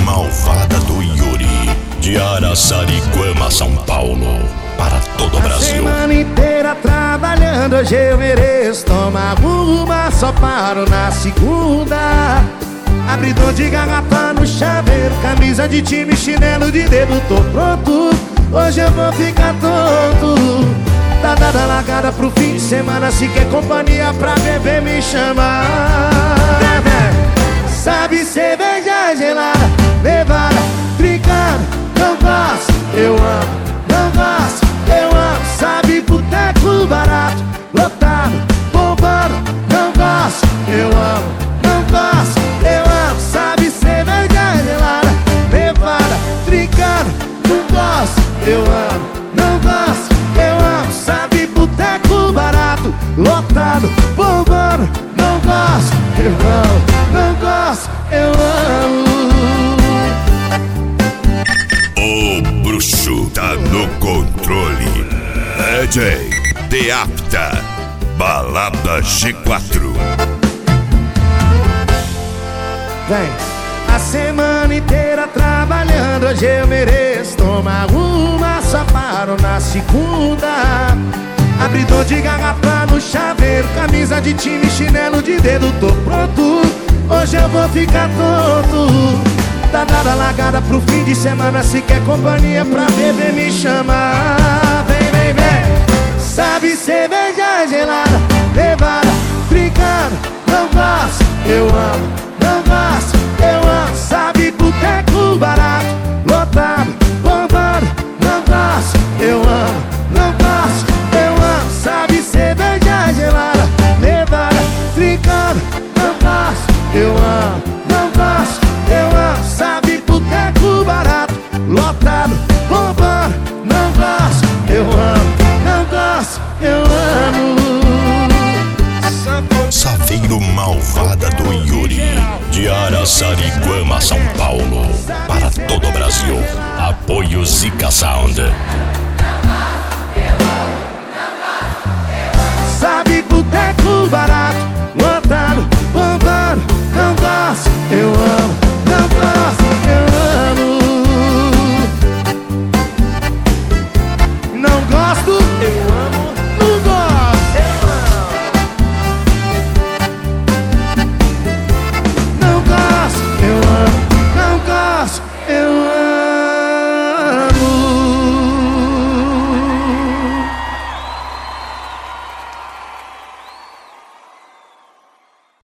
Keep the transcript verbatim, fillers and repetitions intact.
malvada do Yuri, de Araçariguama, São Paulo, para todo o Brasil. A semana inteira trabalhando, hoje eu mereço tomar uma, só paro na segunda. Abridor de garrafa no chaveiro, camisa de time, chinelo de dedo, tô pronto. Hoje eu vou ficar tonto. Tá dada largada pro fim de semana, se quer companhia pra beber me chama. Sabe cerveja gelada, levada, trincando, não gosto, eu amo, não gosto, eu amo. Sabe boteco barato, lotado, bombando, não gosto, eu amo, não gosto, eu amo. Sabe cerveja gelada, levada, trincando, não gosto, eu amo, não gosto, eu amo. Sabe boteco barato, lotado, bombando, não gosto, eu amo, não gosto, eu amo. O bruxo tá no controle. D J The Apta, Balada G quatro. Vem, a semana inteira trabalhando, hoje eu mereço tomar uma, só paro na segunda. Abridor de garrafa no chaveiro, camisa de time, chinelo de dedo, tô pronto. Hoje eu vou ficar tonto. Tá dada largada pro fim de semana, se quer companhia pra beber me chama. Vem, vem, vem. Sabe cerveja gelada, levada, brincando, não gosto, eu amo, não gosto, eu amo. Sabe boteco barato, lotado, bombando, não gosto, eu amo, não gosto, eu amo. Sabe cerveja gelada, levada, brincando, não gosto, eu amo, não gosto, eu amo. Sabe boteco barato, lotado, bombando, não gosto, eu amo, não gosto, eu amo. Saveiro malvada do Yuri, de Araçariguama, São Paulo, para todo o Brasil. Apoio Zika Sound.